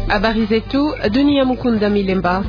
Habari zetu Dunia Mukunda Milemba.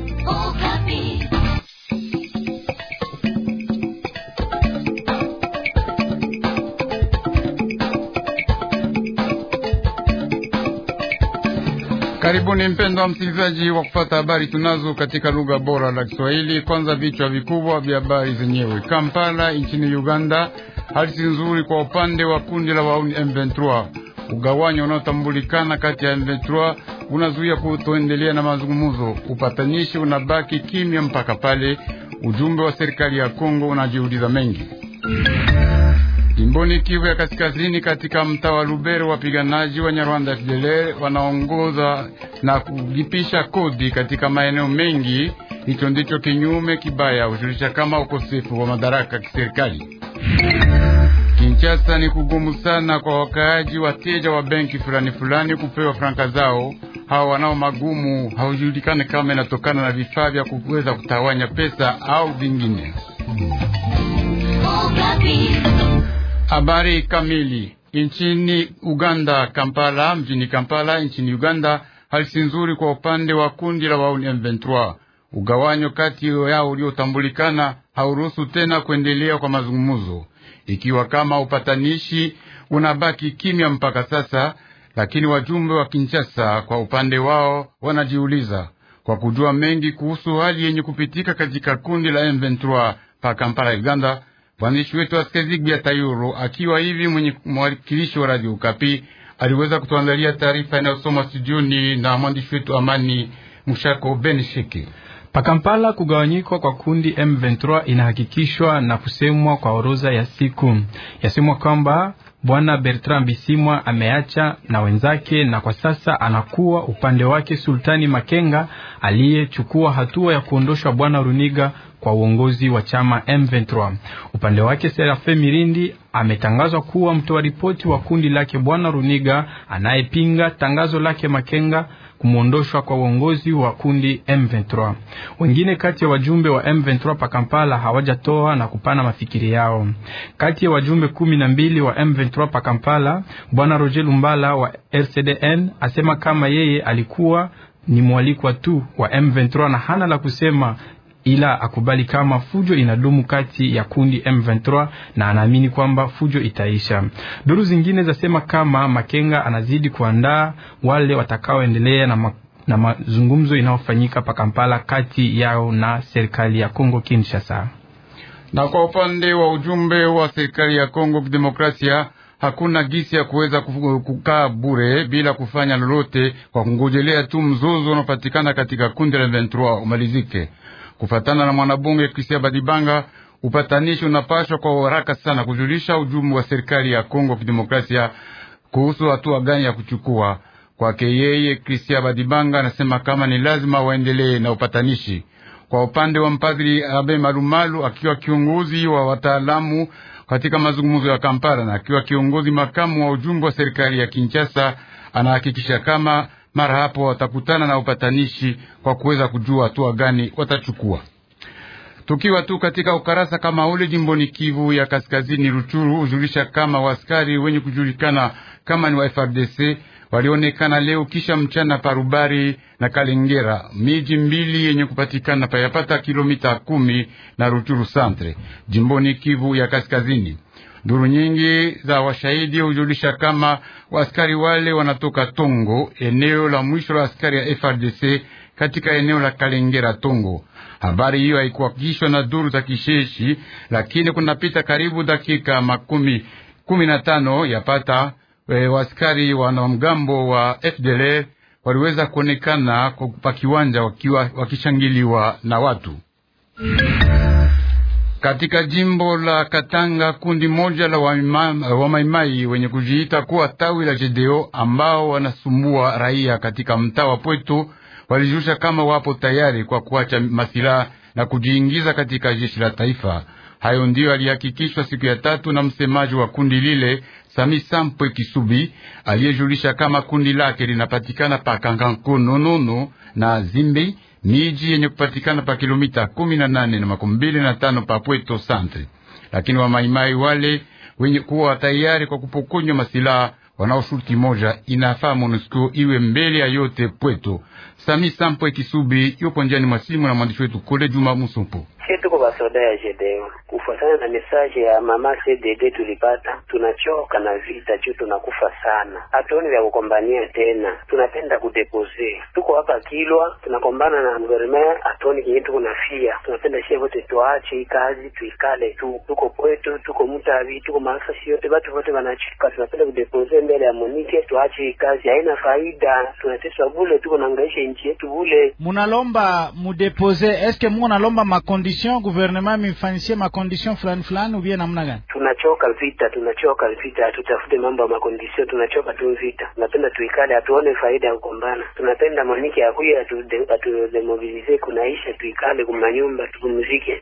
Karibuni mpendwa msikilizaji wa kufuata habari tunazo katika lugha bora la Kiswahili. Kwanza vichwa vikubwa vya habari zenyewe. Kampala nchini Uganda, hali si nzuri kwa upande wa kundi la wauni M23. Ugawanyo unaotambulikana kati ya M23 unazuia kutoendelea na mazungumzo. Upatanishi unabaki kimya mpaka pale ujumbe wa serikali ya Kongo unajiuliza mengi. Jimboni Kivu ya Kaskazini, katika mtaa wa Lubero, wapiganaji wa Nyarwanda FDLR wanaongoza na kulipisha kodi katika maeneo mengi. Hicho ndicho kinyume kibaya hujulisha kama ukosefu wa madaraka kiserikali. Kinshasa ni kugumu sana kwa wakaaji wateja wa benki fulani kupewa franka zao. Hawa wanao magumu haujulikane kama inatokana na vifaa vya kuweza kutawanya pesa au vingine. Habari kamili. Nchini Uganda, Kampala, mjini Kampala nchini Uganda, hali si nzuri kwa upande wa kundi la wauni M23. Ugawanyo kati yao uliotambulikana hauruhusu tena kuendelea kwa mazungumzo, ikiwa kama upatanishi unabaki kimya mpaka sasa. Lakini wajumbe wa Kinshasa kwa upande wao wanajiuliza kwa kujua mengi kuhusu hali yenye kupitika katika kundi la M23 pa Kampala, Uganda. Mwandishi wetu Askezibia Tayuro akiwa hivi mwenye mwakilishi wa Radio Okapi aliweza kutuandalia taarifa inayosoma studioni na mwandishi wetu Amani Mushako Benishiki. Pakampala, kugawanyika kwa kundi M23 inahakikishwa na kusemwa kwa orodha ya siku. Yasemwa kwamba Bwana Bertrand Bisimwa ameacha na wenzake, na kwa sasa anakuwa upande wake Sultani Makenga aliyechukua hatua ya kuondoshwa Bwana Runiga kwa uongozi wa chama M23. Upande wake Serafe Mirindi ametangazwa kuwa mtoa ripoti wa kundi lake Bwana Runiga, anayepinga tangazo lake Makenga kumuondoshwa kwa uongozi wa kundi M23. Wengine kati ya wajumbe wa M23 pa Kampala hawajatoa na kupana mafikiri yao. Kati ya wajumbe 12 wa M23 pa Kampala, Bwana Roger Lumbala wa RCDN asema kama yeye alikuwa ni mwalikwa tu wa M23 na hana la kusema, ila akubali kama fujo inadumu kati ya kundi M23 na anaamini kwamba fujo itaisha. Duru zingine zasema kama Makenga anazidi kuandaa wale watakaoendelea na mazungumzo inayofanyika pa Kampala kati yao na serikali ya Kongo Kinshasa. Na kwa upande wa ujumbe wa serikali ya Kongo Kidemokrasia, hakuna gisi ya kuweza kukaa bure bila kufanya lolote kwa kungojelea tu mzozo unapatikana katika kundi la M23 umalizike. Kufatana na mwanabunge Christian Badibanga, upatanishi unapaswa kwa haraka sana kujulisha ujumbe wa serikali ya Kongo Kidemokrasia kuhusu hatua gani ya kuchukua. Kwake yeye, Christian Badibanga anasema kama ni lazima waendelee na upatanishi. Kwa upande wa mpadri Abe Malumalu, akiwa kiongozi wa wataalamu katika mazungumzo ya Kampala na akiwa kiongozi makamu wa ujumbe wa serikali ya Kinshasa, anahakikisha kama mara hapo watakutana na upatanishi kwa kuweza kujua hatua gani watachukua. Tukiwa tu katika ukarasa kama ule, jimboni Kivu ya Kaskazini, Ruchuru hujulisha kama waskari wenye kujulikana kama ni wa FRDC walionekana leo kisha mchana Parubari na Kalengera, miji mbili yenye kupatikana payapata kilomita 10 na Ruchuru Centre, jimboni Kivu ya Kaskazini. Duru nyingi za washahidi hujulisha kama waskari wale wanatoka Tongo, eneo la mwisho la askari ya FRDC katika eneo la Kalengera Tongo. Habari hiyo haikuhakikishwa na duru za kisheshi, lakini kunapita karibu dakika 15 yapata waskari wanamgambo wa FDLR waliweza kuonekana kwa kiwanja wakishangiliwa na watu. Katika jimbo la Katanga, kundi moja la wamaimai wenye kujiita kuwa tawi la Jedeo ambao wanasumbua raia katika mtaa wa Pweto walijusha kama wapo tayari kwa kuacha masilaha na kujiingiza katika jeshi la taifa. Hayo ndio alihakikishwa siku ya tatu na msemaji wa kundi lile Sami Sampwe Kisubi, aliyejulisha kama kundi lake linapatikana pa Kangankononono na Zimbi, miji yenye kupatikana pa kilomita 18 na 25 pa Pweto Centre. Lakini wa maimai wale wenye kuwa tayari kwa kupokonywa masilaha wanaoshuti moja. Inafaa MONUSCO iwe mbele ya yote pweto. Sami Sampo Kisubi yupo njiani mwa simu na mwandishi wetu Kole Juma Musumpo. Tuko basoda ya Jedeo. Kufuatana na mesaje ya mama CDD tulipata, tunachoka na vita juu tunakufa sana. Hatuoni vya kukombania tena. Tunapenda kudepose. Tuko hapa Kilwa, tunakombana na gouvernement, hatuoni kinyi tuko nafia. Tunapenda shie wote tuache kazi, tuikale tu. Tuko kwetu, tuko Mutavi, tuko Masasi yote, watu wote wanachika. Tunapenda kudepose mbele ya Monike, tuache kazi. Haina faida. Tunateswa bure, tuko naangaisha nchi yetu bure. Munalomba mudepose, eske munalomba makondition gouvernement mifanyishie makondition fulani ou bien namna gani? Tunachoka vita, tutafute mambo ya makondition, tunachoka tu vita. Tunapenda tuikale, hatuone faida ya kugombana. Tunapenda Monike akuye atudemobilize kunaisha, tuikale kwa nyumba tupumzike.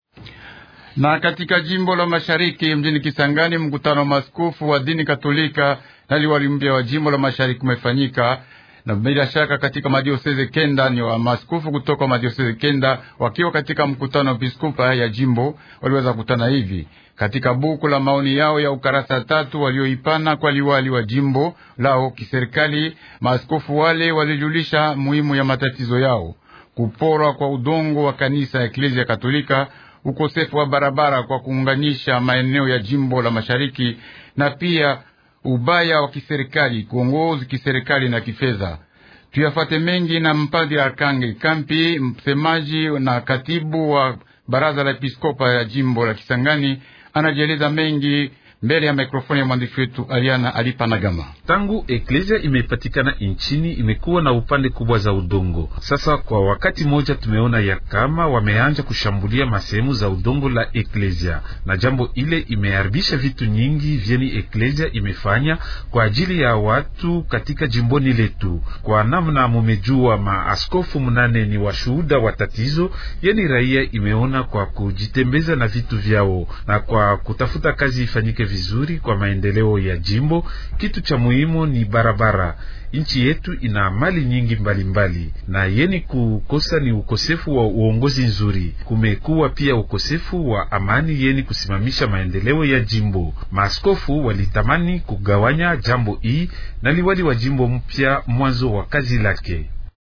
Na katika jimbo la Mashariki mjini Kisangani, mkutano wa maaskofu wa dini Katolika na liwali mpya wa jimbo la Mashariki umefanyika. Na bila shaka katika madioseze kenda ni wa maaskofu kutoka madioseze kenda wakiwa katika mkutano wa episkopa ya jimbo waliweza kukutana hivi. Katika buku la maoni yao ya ukarasa 3 walioipana kwa liwali wa jimbo lao kiserikali, maaskofu wale walijulisha muhimu ya matatizo yao: kuporwa kwa udongo wa kanisa ya Eklezia Katolika, ukosefu wa barabara kwa kuunganisha maeneo ya jimbo la Mashariki, na pia ubaya wa kiserikali, kuongozi kiserikali na kifedha. Tuyafate mengi na mpadri Arkange Kampi, msemaji na katibu wa baraza la episkopa ya jimbo la Kisangani, anajieleza mengi mbele ya mikrofoni ya mwandishi wetu Aliana Alipanagama. Tangu eklezia imepatikana nchini imekuwa na upande kubwa za udongo. Sasa kwa wakati moja tumeona ya kama wameanja kushambulia masehemu za udongo la eklezia, na jambo ile imeharibisha vitu nyingi vyeni eklezia imefanya kwa ajili ya watu katika jimboni letu. Kwa namna mumejua, maaskofu 8 ni washuhuda wa tatizo yeni raia imeona kwa kujitembeza na vitu vyao na kwa kutafuta kazi ifanyike vizuri kwa maendeleo ya jimbo. Kitu cha muhimu ni barabara. Nchi yetu ina mali nyingi mbalimbali, na yeni kukosa ni ukosefu wa uongozi nzuri. Kumekuwa pia ukosefu wa amani yeni kusimamisha maendeleo ya jimbo. Maaskofu walitamani kugawanya jambo hii na liwali wa jimbo mpya mwanzo wa kazi lake.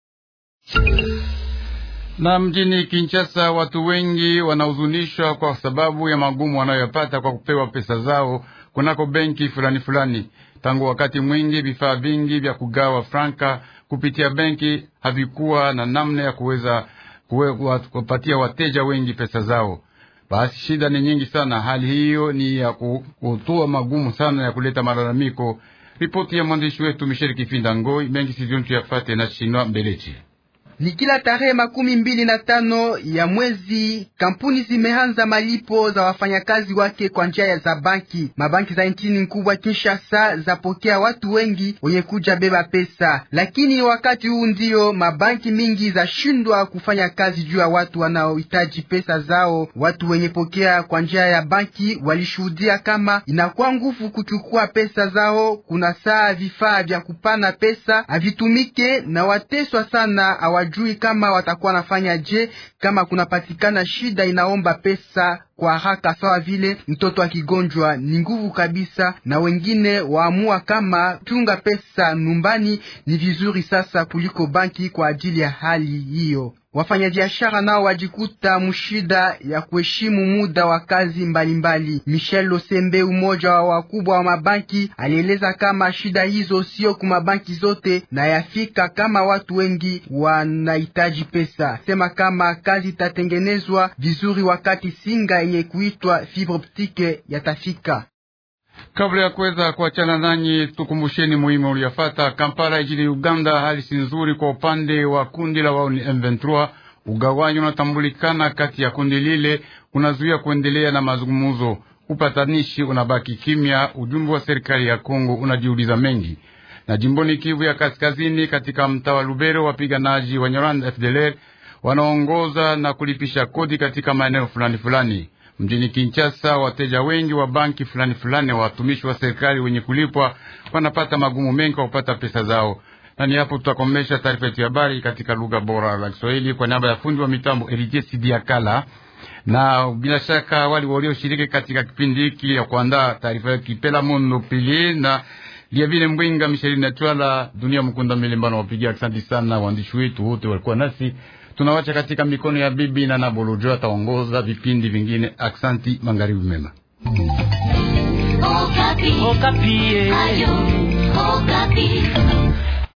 Na mjini Kinshasa watu wengi wanahuzunishwa kwa sababu ya magumu wanayopata kwa kupewa pesa zao kunako benki fulani. Tangu wakati mwingi vifaa vingi vya kugawa franka kupitia benki havikuwa na namna ya kuweza kupatia wateja wengi pesa zao. Basi shida ni nyingi sana. Hali hiyo ni ya kutoa magumu sana ya kuleta malalamiko. Ripoti ya mwandishi wetu Michel Kifinda Ngoi, mengi sizontu yafate na Shinwa Mbelechi. Ni kila tarehe 25 ya mwezi kampuni zimeanza malipo za wafanyakazi wake kwa njia za banki. Mabanki za nchini kubwa Kinshasa zapokea watu wengi wenye kuja beba pesa, lakini wakati huu ndio mabanki mingi zashindwa kufanya kazi juu ya watu wanaohitaji pesa zao. Watu wenye pokea kwa njia ya banki walishuhudia kama inakuwa nguvu kuchukua pesa zao. Kuna saa vifaa vya kupana pesa havitumike na wateswa sana hawajui kama watakuwa nafanya je kama kunapatikana shida inaomba pesa kwa haraka, sawa vile mtoto akigonjwa ni nguvu kabisa, na wengine waamua kama tunga pesa nyumbani ni vizuri sasa kuliko banki kwa ajili ya hali hiyo. Wafanyabiashara nao wajikuta mshida ya kuheshimu muda wa kazi mbalimbali. Michel Losembe, umoja wa wakubwa wa mabanki, alieleza kama shida hizo sio kwa mabanki zote na yafika kama watu wengi wanahitaji pesa. Sema kama kazi itatengenezwa vizuri wakati singa yenye kuitwa fibre optique yatafika. Kabla ya kuweza kuachana nanyi, tukumbusheni muhimu uliyafata. Kampala jijini Uganda, hali si nzuri kwa upande wa kundi la wauni M23. Ugawanyo unatambulikana kati ya kundi lile unazuia kuendelea na mazungumzo. Upatanishi unabaki kimya. Ujumbe wa serikali ya Kongo unajiuliza mengi. Na jimboni Kivu ya Kaskazini, katika mtaa wa Lubero, wapiganaji wa Nyoranda FDLR wanaongoza na kulipisha kodi katika maeneo fulani. Mjini Kinshasa, wateja wengi wa banki fulani wa watumishi wa serikali wenye kulipwa wanapata magumu mengi kwa kupata pesa zao. Na ni hapo tutakomesha taarifa yetu ya habari katika lugha bora la Kiswahili kwa niaba ya fundi wa mitambo Elie Sidiakala, na bila shaka wale walioshiriki katika kipindi hiki ya kuandaa taarifa ya Kipela Mondo Pili na Liavile Mbwinga, Micheline na Twala, Dunia Mukunda Milemba na wapigia. Asante sana waandishi wetu wote walikuwa nasi. Tunawacha katika mikono ya bibi na Nabolojo ataongoza vipindi vingine. Aksanti, magharibi mema. Okapi. Okapi. Ayo, Okapi.